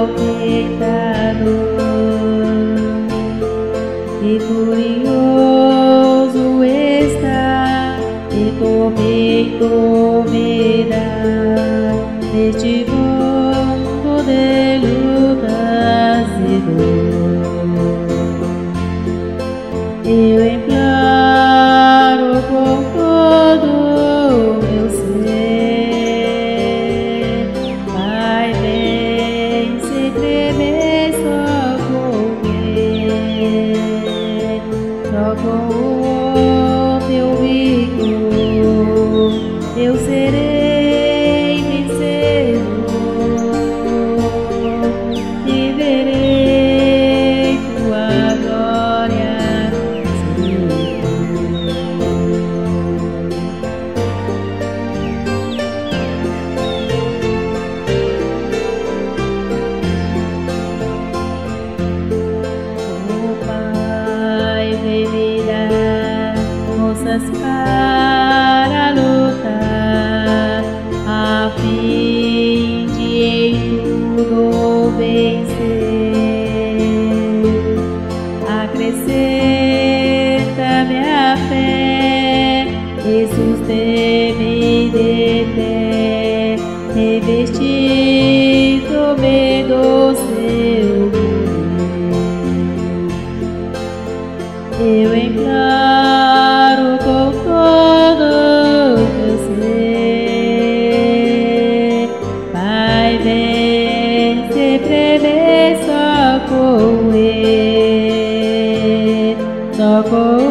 ao tentador, e curioso está, e tormento me dá, neste mundo de lutas e dor. Eu imploro com todo o meu ser, Pai, vem se tremer só com ele, só com o teu vigor eu serei vencedor e verei tua glória. Forças para lutar, a fim de em tudo vencer. Acrescenta-me a fé e sustém-me de pé, revestido-me do seu poder. Eu imploro com todo o meu ser, Pai, vem se prever só com ele, só com